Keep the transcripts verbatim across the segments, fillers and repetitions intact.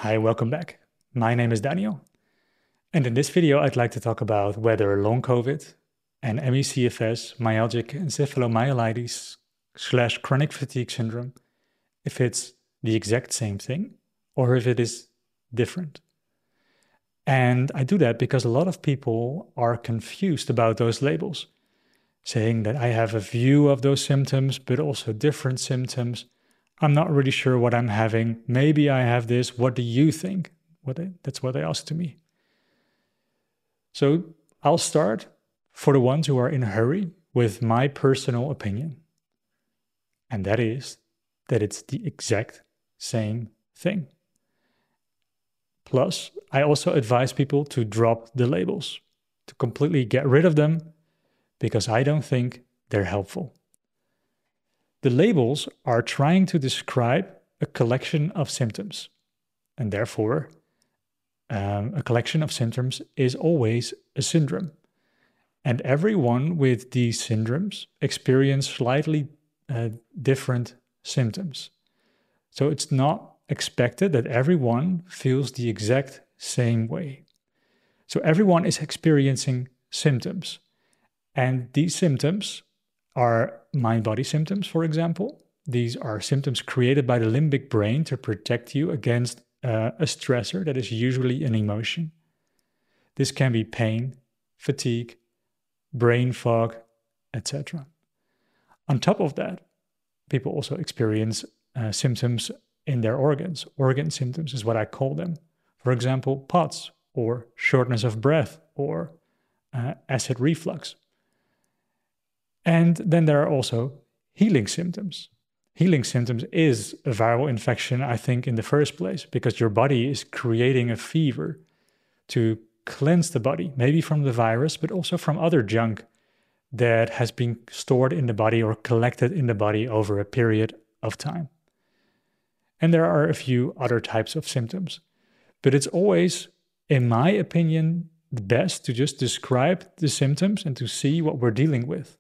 Hi, welcome back. My name is Daniel, and in this video I'd like to talk about whether long COVID and M E C F S, myalgic encephalomyelitis slash chronic fatigue syndrome, if it's the exact same thing or if it is different. And I do that because a lot of people are confused about those labels, saying that I have a view of those symptoms, but also different symptoms. I'm not really sure what I'm having. Maybe I have this. What do you think? What they, that's what they ask to me. So I'll start for the ones who are in a hurry with my personal opinion. And that is that it's the exact same thing. Plus, I also advise people to drop the labels, to completely get rid of them, because I don't think they're helpful. The labels are trying to describe a collection of symptoms, and therefore, um, a collection of symptoms is always a syndrome. And everyone with these syndromes experience slightly uh, different symptoms. So it's not expected that everyone feels the exact same way. So everyone is experiencing symptoms, and these symptoms are mind-body symptoms, for example. These are symptoms created by the limbic brain to protect you against uh, a stressor that is usually an emotion. This can be pain, fatigue, brain fog, et cetera. On top of that, people also experience uh, symptoms in their organs. Organ symptoms is what I call them. For example, P O T S, or shortness of breath, or uh, acid reflux. And then there are also healing symptoms. Healing symptoms is a viral infection, I think, in the first place, because your body is creating a fever to cleanse the body, maybe from the virus, but also from other junk that has been stored in the body or collected in the body over a period of time. And there are a few other types of symptoms. But it's always, in my opinion, the best to just describe the symptoms and to see what we're dealing with.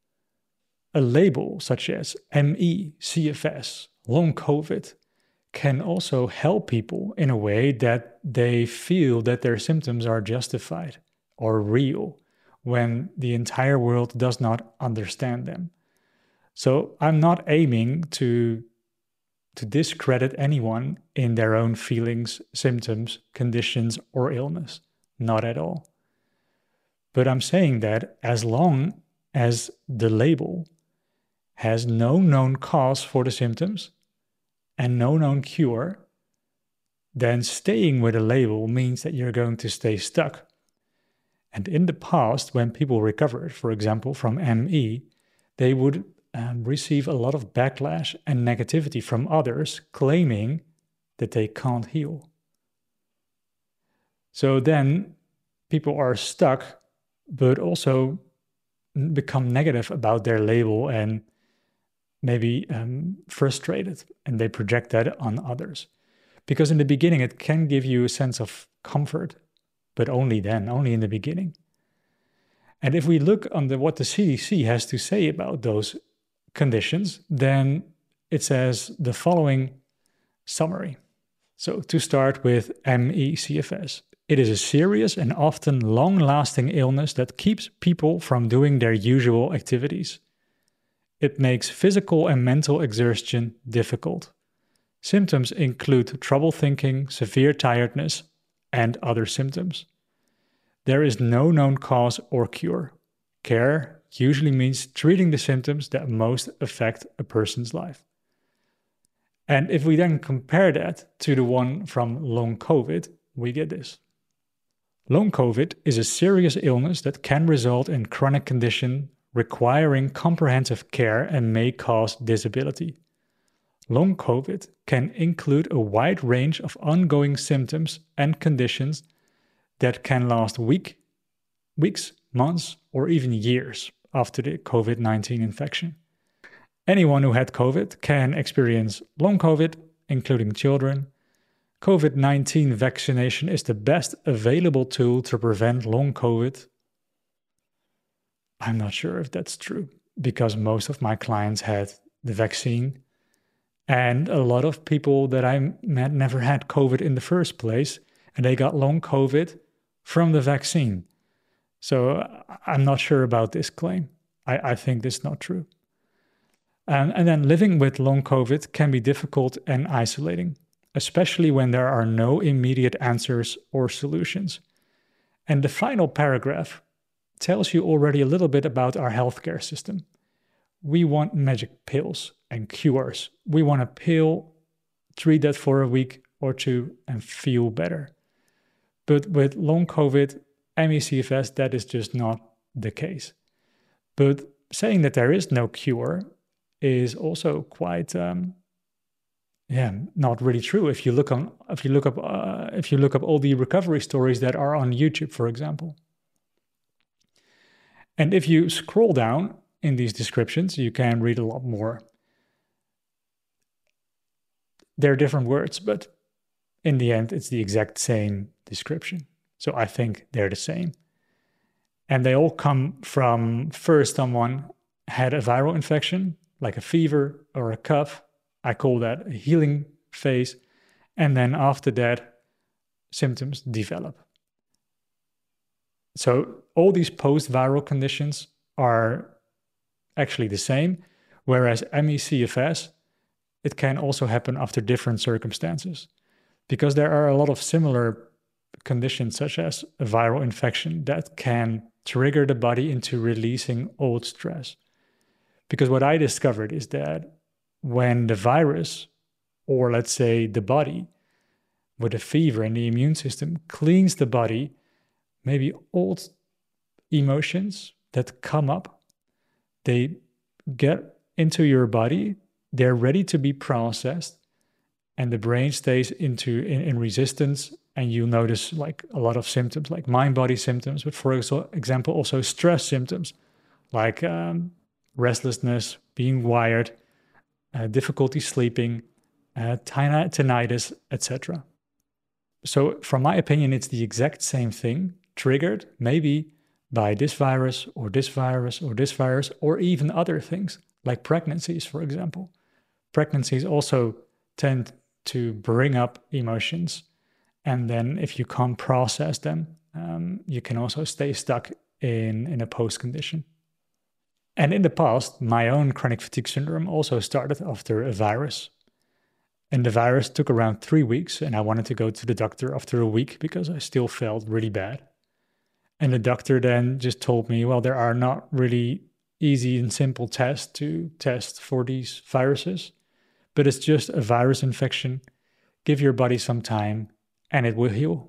A label such as M E C F S, long COVID, can also help people in a way that they feel that their symptoms are justified or real when the entire world does not understand them. So I'm not aiming to, to discredit anyone in their own feelings, symptoms, conditions, or illness. Not at all. But I'm saying that as long as the label has no known cause for the symptoms and no known cure, then staying with a label means that you're going to stay stuck. And in the past, when people recovered, for example, from M E, they would um, receive a lot of backlash and negativity from others claiming that they can't heal. So then people are stuck, but also become negative about their label and maybe um, frustrated, and they project that on others. Because in the beginning, it can give you a sense of comfort, but only then, only in the beginning. And if we look on the, what the C D C has to say about those conditions, then it says the following summary. So to start with M E C F S, it is a serious and often long-lasting illness that keeps people from doing their usual activities. It makes physical and mental exertion difficult. Symptoms include trouble thinking, severe tiredness, and other symptoms. There is no known cause or cure. Care usually means treating the symptoms that most affect a person's life. And if we then compare that to the one from long COVID, we get this. Long COVID is a serious illness that can result in chronic condition requiring comprehensive care and may cause disability. Long COVID can include a wide range of ongoing symptoms and conditions that can last week, weeks, months, or even years after the COVID nineteen infection. Anyone who had COVID can experience long COVID, including children. COVID nineteen vaccination is the best available tool to prevent long COVID. I'm not sure if that's true, because most of my clients had the vaccine And a lot of people that I met never had COVID in the first place, and they got long COVID from the vaccine. So I'm not sure about this claim. I, I think this is not true. And, and then living with long COVID can be difficult and isolating, especially when there are no immediate answers or solutions. And the final paragraph tells you already a little bit about our healthcare system. We want magic pills and cures. We want a pill, treat that for a week or two and feel better. But with long COVID, M E C F S, that is just not the case. But saying that there is no cure is also quite, um, yeah, not really true. If you look on, if you look up, uh, if you look up all the recovery stories that are on YouTube, for example, and if you scroll down in these descriptions, you can read a lot more. They're different words, but in the end, it's the exact same description. So I think they're the same. And they all come from first someone had a viral infection, like a fever or a cough. I call that a healing phase. And then after that, symptoms develop. So all these post-viral conditions are actually the same, whereas M E C F S, it can also happen after different circumstances, because there are a lot of similar conditions, such as a viral infection, that can trigger the body into releasing old stress. Because what I discovered is that when the virus, or let's say the body, with a fever and the immune system cleans the body, maybe old emotions that come up, they get into your body, they're ready to be processed, and the brain stays into in, in resistance, and you notice like a lot of symptoms, like mind-body symptoms, but for example, also stress symptoms, like um, restlessness, being wired, uh, difficulty sleeping, uh, tinnitus, et cetera. So from my opinion, it's the exact same thing, triggered maybe by this virus or this virus or this virus, or even other things like pregnancies, for example. Pregnancies also tend to bring up emotions. And then if you can't process them, um, you can also stay stuck in, in a post condition. And in the past, my own chronic fatigue syndrome also started after a virus. And the virus took around three weeks, and I wanted to go to the doctor after a week because I still felt really bad. And the doctor then just told me, well, there are not really easy and simple tests to test for these viruses, but it's just a virus infection. Give your body some time and it will heal.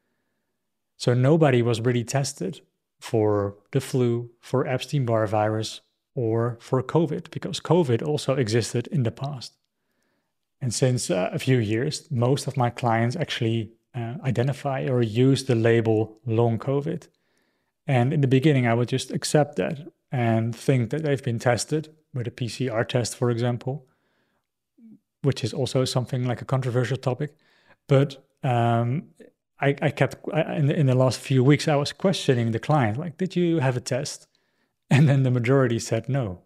So nobody was really tested for the flu, for Epstein-Barr virus, or for COVID, because COVID also existed in the past. And since uh, a few years, most of my clients actually uh, identify or use the label long COVID. And in the beginning, I would just accept that and think that they've been tested with a P C R test, for example, which is also something like a controversial topic. But um, I, I kept, I, in, the, in the last few weeks, I was questioning the client, like, did you have a test? And then the majority said no.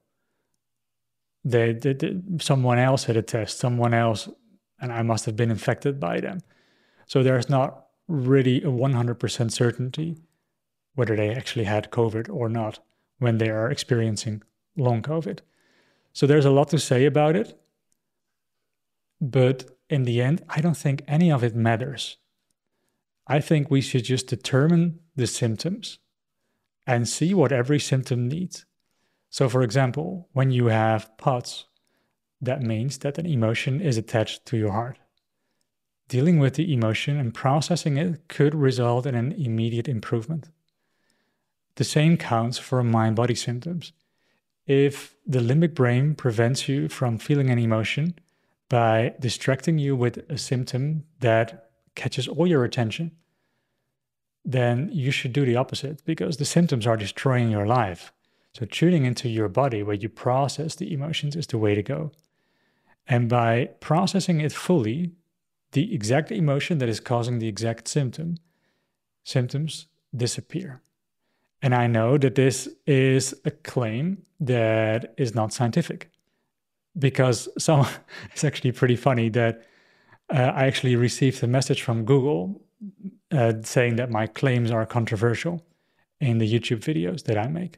They, they, they, someone else had a test, someone else, and I must have been infected by them. So there's not really a one hundred percent certainty whether they actually had COVID or not when they are experiencing long COVID. So there's a lot to say about it. But in the end, I don't think any of it matters. I think we should just determine the symptoms and see what every symptom needs. So for example, when you have P O T S, that means that an emotion is attached to your heart. Dealing with the emotion and processing it could result in an immediate improvement. The same counts for mind-body symptoms. If the limbic brain prevents you from feeling an emotion by distracting you with a symptom that catches all your attention, then you should do the opposite, because the symptoms are destroying your life. So tuning into your body where you process the emotions is the way to go. And by processing it fully, the exact emotion that is causing the exact symptom, symptoms disappear. And I know that this is a claim that is not scientific. because some it's actually pretty funny that uh, I actually received a message from Google uh, saying that my claims are controversial in the YouTube videos that I make.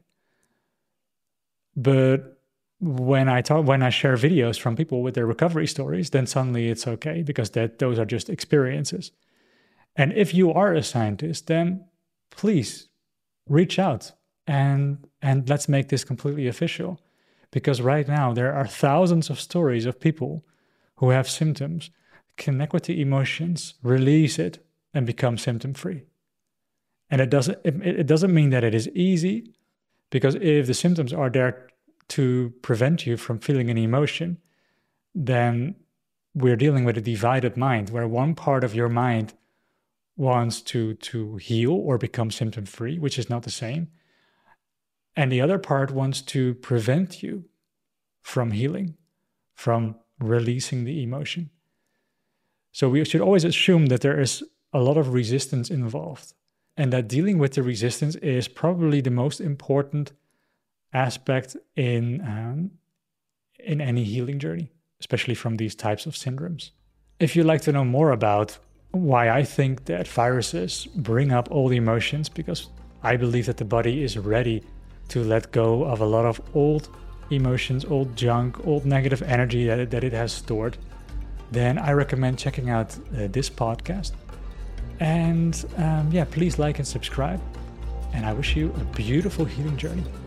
But when I talk, when I share videos from people with their recovery stories, then suddenly it's okay, because that those are just experiences. And if you are a scientist, then please reach out and and let's make this completely official. Because right now there are thousands of stories of people who have symptoms, connect with the emotions, release it, and become symptom free. And it doesn't it, it doesn't mean that it is easy, because if the symptoms are there to prevent you from feeling any emotion, then we're dealing with a divided mind, where one part of your mind wants to, to heal or become symptom free, which is not the same. And the other part wants to prevent you from healing, from releasing the emotion. So we should always assume that there is a lot of resistance involved, and that dealing with the resistance is probably the most important aspect in um, in any healing journey, especially from these types of syndromes. If you'd like to know more about why I think that viruses bring up all the emotions, because I believe that the body is ready to let go of a lot of old emotions, old junk, old negative energy that it, that it has stored, then I recommend checking out uh, this podcast. And um, yeah, please like and subscribe. And I wish you a beautiful healing journey.